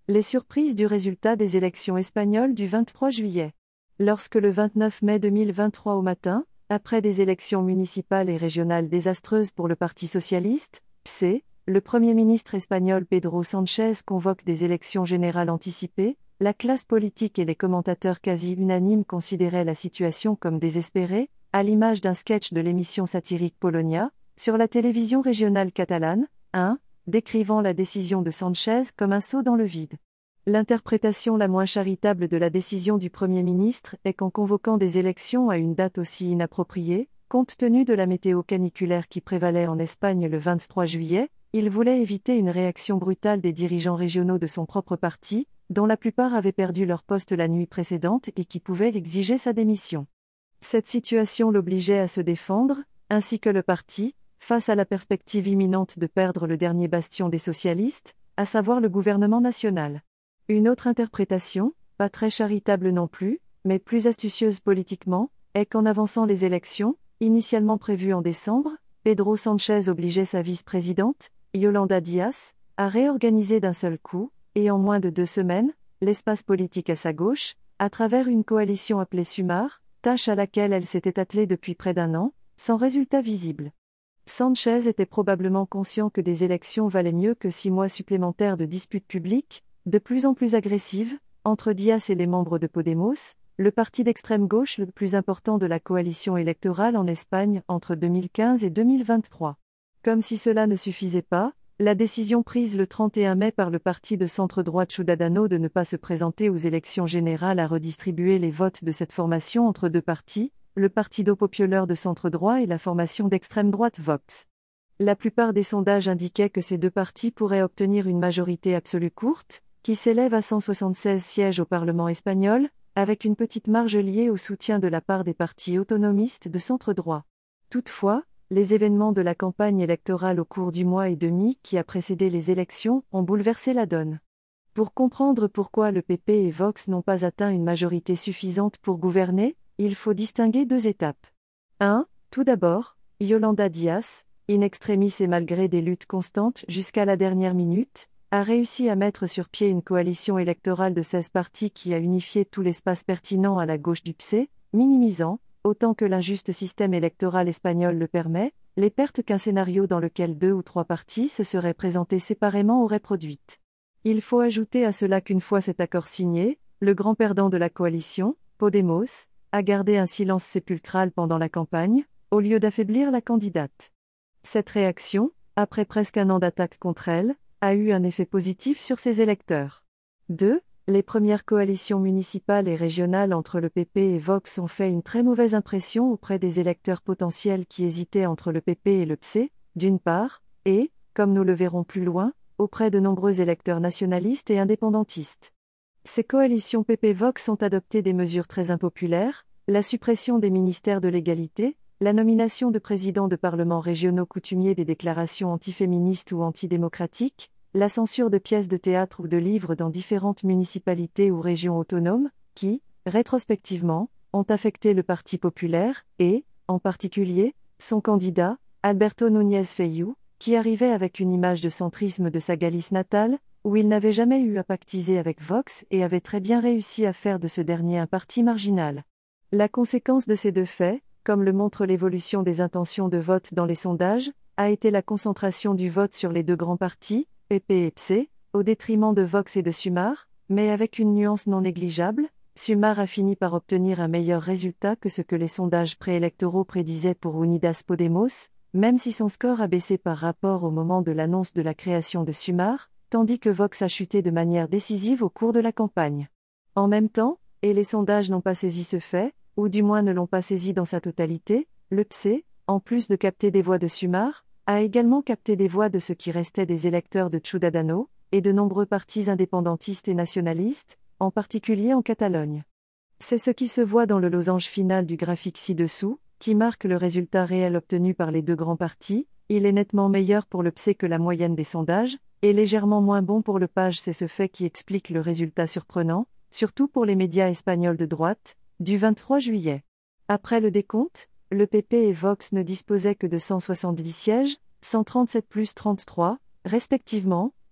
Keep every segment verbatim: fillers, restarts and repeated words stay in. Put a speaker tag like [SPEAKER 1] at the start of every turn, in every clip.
[SPEAKER 1] Les surprises du résultat des élections espagnoles du vingt-trois juillet. Lorsque le vingt-neuf mai deux mille vingt-trois au matin, après des élections municipales et régionales désastreuses pour le Parti socialiste, P S E, le Premier ministre espagnol Pedro Sánchez convoque des élections générales anticipées, la classe politique et les commentateurs quasi unanimes considéraient la situation comme désespérée, à l'image d'un sketch de l'émission satirique Polonia, sur la télévision régionale catalane, un, décrivant la décision de Sánchez comme un saut dans le vide. L'interprétation la moins charitable de la décision du Premier ministre est qu'en convoquant des élections à une date aussi inappropriée, compte tenu de la météo caniculaire qui prévalait en Espagne le vingt-trois juillet, il voulait éviter une réaction brutale des dirigeants régionaux de son propre parti, dont la plupart avaient perdu leur poste la nuit précédente et qui pouvaient exiger sa démission. Cette situation l'obligeait à se défendre, ainsi que le parti, face à la perspective imminente de perdre le dernier bastion des socialistes, à savoir le gouvernement national. Une autre interprétation, pas très charitable non plus, mais plus astucieuse politiquement, est qu'en avançant les élections, initialement prévues en décembre, Pedro Sánchez obligeait sa vice-présidente, Yolanda Díaz, à réorganiser d'un seul coup, et en moins de deux semaines, l'espace politique à sa gauche, à travers une coalition appelée Sumar, tâche à laquelle elle s'était attelée depuis près d'un an, sans résultat visible. Sánchez était probablement conscient que des élections valaient mieux que six mois supplémentaires de disputes publiques, de plus en plus agressives, entre Díaz et les membres de Podemos, le parti d'extrême gauche le plus important de la coalition électorale en Espagne entre deux mille quinze et deux mille vingt-trois. Comme si cela ne suffisait pas, la décision prise le trente et un mai par le parti de centre-droite Ciudadanos de ne pas se présenter aux élections générales a redistribué les votes de cette formation entre deux partis, le Partido Popular de centre-droit et la formation d'extrême droite Vox. La plupart des sondages indiquaient que ces deux partis pourraient obtenir une majorité absolue courte, qui s'élève à cent soixante-seize sièges au Parlement espagnol, avec une petite marge liée au soutien de la part des partis autonomistes de centre-droit. Toutefois, les événements de la campagne électorale au cours du mois et demi qui a précédé les élections ont bouleversé la donne. Pour comprendre pourquoi le P P et Vox n'ont pas atteint une majorité suffisante pour gouverner, il faut distinguer deux étapes. un. Tout d'abord, Yolanda Díaz, in extremis et malgré des luttes constantes jusqu'à la dernière minute, a réussi à mettre sur pied une coalition électorale de seize partis qui a unifié tout l'espace pertinent à la gauche du P S E, minimisant, autant que l'injuste système électoral espagnol le permet, les pertes qu'un scénario dans lequel deux ou trois partis se seraient présentés séparément aurait produites. Il faut ajouter à cela qu'une fois cet accord signé, le grand perdant de la coalition, Podemos, a gardé un silence sépulcral pendant la campagne, au lieu d'affaiblir la candidate. Cette réaction, après presque un an d'attaque contre elle, a eu un effet positif sur ses électeurs. deux. Les premières coalitions municipales et régionales entre le P P et Vox ont fait une très mauvaise impression auprès des électeurs potentiels qui hésitaient entre le P P et le P S E, d'une part, et, comme nous le verrons plus loin, auprès de nombreux électeurs nationalistes et indépendantistes. Ces coalitions P P-Vox ont adopté des mesures très impopulaires, la suppression des ministères de l'égalité, la nomination de présidents de parlements régionaux coutumiers des déclarations antiféministes ou antidémocratiques, la censure de pièces de théâtre ou de livres dans différentes municipalités ou régions autonomes, qui, rétrospectivement, ont affecté le Parti populaire, et, en particulier, son candidat, Alberto Núñez Feijóo, qui arrivait avec une image de centrisme de sa Galice natale, où il n'avait jamais eu à pactiser avec Vox et avait très bien réussi à faire de ce dernier un parti marginal. La conséquence de ces deux faits, comme le montre l'évolution des intentions de vote dans les sondages, a été la concentration du vote sur les deux grands partis, P P et P S E, au détriment de Vox et de Sumar, mais avec une nuance non négligeable, Sumar a fini par obtenir un meilleur résultat que ce que les sondages préélectoraux prédisaient pour Unidas Podemos, même si son score a baissé par rapport au moment de l'annonce de la création de Sumar, tandis que Vox a chuté de manière décisive au cours de la campagne. En même temps, et les sondages n'ont pas saisi ce fait, ou du moins ne l'ont pas saisi dans sa totalité, le P S E, en plus de capter des voix de Sumar, a également capté des voix de ce qui restait des électeurs de Ciudadanos, et de nombreux partis indépendantistes et nationalistes, en particulier en Catalogne. C'est ce qui se voit dans le losange final du graphique ci-dessous, qui marque le résultat réel obtenu par les deux grands partis. Il est nettement meilleur pour le P S E que la moyenne des sondages, et légèrement moins bon pour le P A J. C'est ce fait qui explique le résultat surprenant, surtout pour les médias espagnols de droite, du vingt-trois juillet. Après le décompte, le P P et Vox ne disposaient que de cent soixante-dix sièges, cent trente-sept plus trente-trois, respectivement,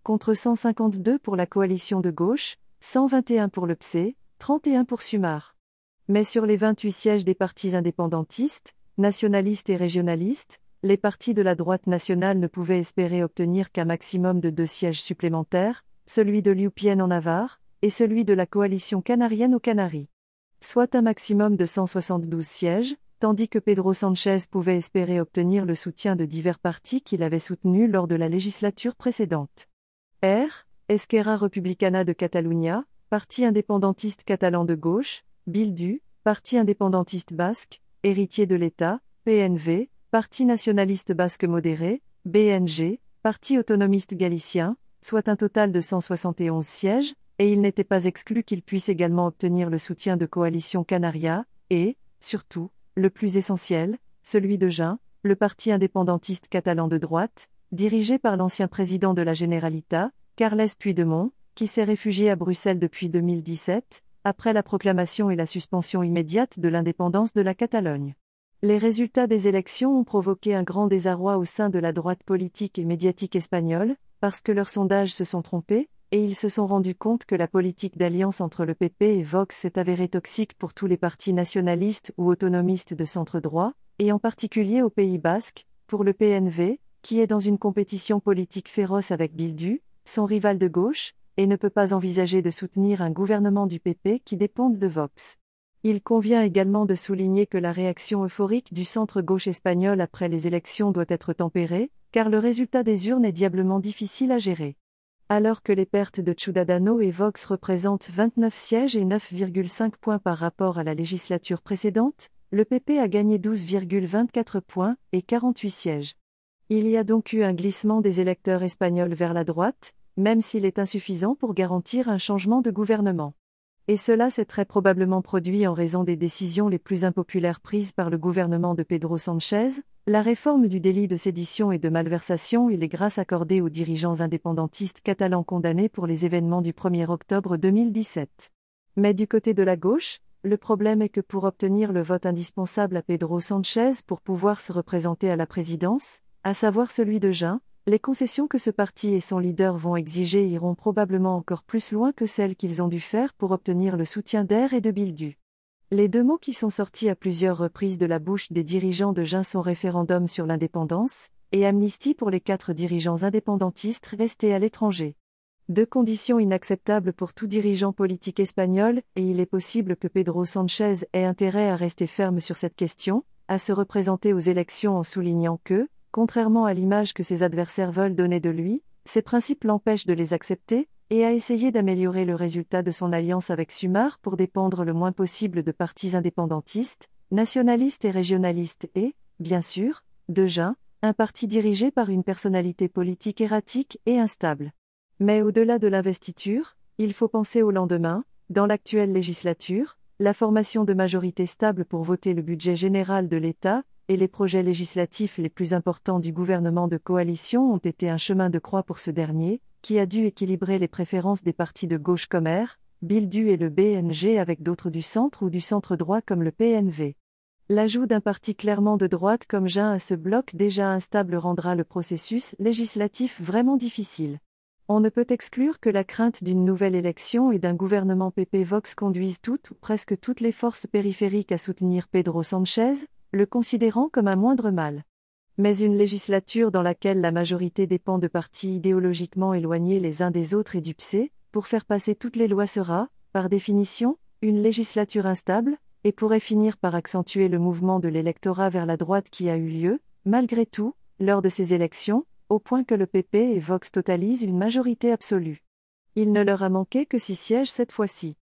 [SPEAKER 1] contre cent cinquante-deux pour la coalition de gauche, cent vingt et un pour le P S E, trente et un pour Sumar. Mais sur les vingt-huit sièges des partis indépendantistes, nationalistes et régionalistes, les partis de la droite nationale ne pouvaient espérer obtenir qu'un maximum de deux sièges supplémentaires, celui de l'U P N en Navarre, et celui de la coalition canarienne aux Canaries. Soit un maximum de cent soixante-douze sièges, tandis que Pedro Sánchez pouvait espérer obtenir le soutien de divers partis qu'il avait soutenus lors de la législature précédente. R. Esquerra Republicana de Catalunya, parti indépendantiste catalan de gauche, Bildu, parti indépendantiste basque, héritier de l'État, P N V, parti nationaliste basque modéré, B N G, parti autonomiste galicien, soit un total de cent soixante et onze sièges, et il n'était pas exclu qu'il puisse également obtenir le soutien de Coalition Canaria, et, surtout, le plus essentiel, celui de Junts, le parti indépendantiste catalan de droite, dirigé par l'ancien président de la Generalitat, Carles Puigdemont, qui s'est réfugié à Bruxelles depuis deux mille dix-sept, après la proclamation et la suspension immédiate de l'indépendance de la Catalogne. Les résultats des élections ont provoqué un grand désarroi au sein de la droite politique et médiatique espagnole, parce que leurs sondages se sont trompés, et ils se sont rendus compte que la politique d'alliance entre le P P et Vox s'est avérée toxique pour tous les partis nationalistes ou autonomistes de centre-droit, et en particulier au Pays basque, pour le P N V, qui est dans une compétition politique féroce avec Bildu, son rival de gauche, et ne peut pas envisager de soutenir un gouvernement du P P qui dépende de Vox. Il convient également de souligner que la réaction euphorique du centre-gauche espagnol après les élections doit être tempérée, car le résultat des urnes est diablement difficile à gérer. Alors que les pertes de Ciudadanos et Vox représentent vingt-neuf sièges et neuf virgule cinq points par rapport à la législature précédente, le P P a gagné douze virgule vingt-quatre points et quarante-huit sièges. Il y a donc eu un glissement des électeurs espagnols vers la droite, même s'il est insuffisant pour garantir un changement de gouvernement. Et cela s'est très probablement produit en raison des décisions les plus impopulaires prises par le gouvernement de Pedro Sánchez, la réforme du délit de sédition et de malversation et les grâces accordées aux dirigeants indépendantistes catalans condamnés pour les événements du premier octobre deux mille dix-sept. Mais du côté de la gauche, le problème est que pour obtenir le vote indispensable à Pedro Sánchez pour pouvoir se représenter à la présidence, à savoir celui de Junts, les concessions que ce parti et son leader vont exiger iront probablement encore plus loin que celles qu'ils ont dû faire pour obtenir le soutien d'R et de Bildu. Les deux mots qui sont sortis à plusieurs reprises de la bouche des dirigeants de Junts sont référendum sur l'indépendance, et amnistie pour les quatre dirigeants indépendantistes restés à l'étranger. Deux conditions inacceptables pour tout dirigeant politique espagnol, et il est possible que Pedro Sánchez ait intérêt à rester ferme sur cette question, à se représenter aux élections en soulignant que, contrairement à l'image que ses adversaires veulent donner de lui, ses principes l'empêchent de les accepter, et à essayer d'améliorer le résultat de son alliance avec Sumar pour dépendre le moins possible de partis indépendantistes, nationalistes et régionalistes et, bien sûr, de Junts, un parti dirigé par une personnalité politique erratique et instable. Mais au-delà de l'investiture, il faut penser au lendemain, dans l'actuelle législature, la formation de majorités stables pour voter le budget général de l'État, et les projets législatifs les plus importants du gouvernement de coalition ont été un chemin de croix pour ce dernier, qui a dû équilibrer les préférences des partis de gauche comme R, Bildu et le B N G avec d'autres du centre ou du centre-droit comme le P N V. L'ajout d'un parti clairement de droite comme Junts à ce bloc déjà instable rendra le processus législatif vraiment difficile. On ne peut exclure que la crainte d'une nouvelle élection et d'un gouvernement P P-Vox conduisent toutes ou presque toutes les forces périphériques à soutenir Pedro Sánchez, le considérant comme un moindre mal. Mais une législature dans laquelle la majorité dépend de partis idéologiquement éloignés les uns des autres et du P S E, pour faire passer toutes les lois sera, par définition, une législature instable, et pourrait finir par accentuer le mouvement de l'électorat vers la droite qui a eu lieu, malgré tout, lors de ces élections, au point que le P P et Vox totalisent une majorité absolue. Il ne leur a manqué que six sièges cette fois-ci.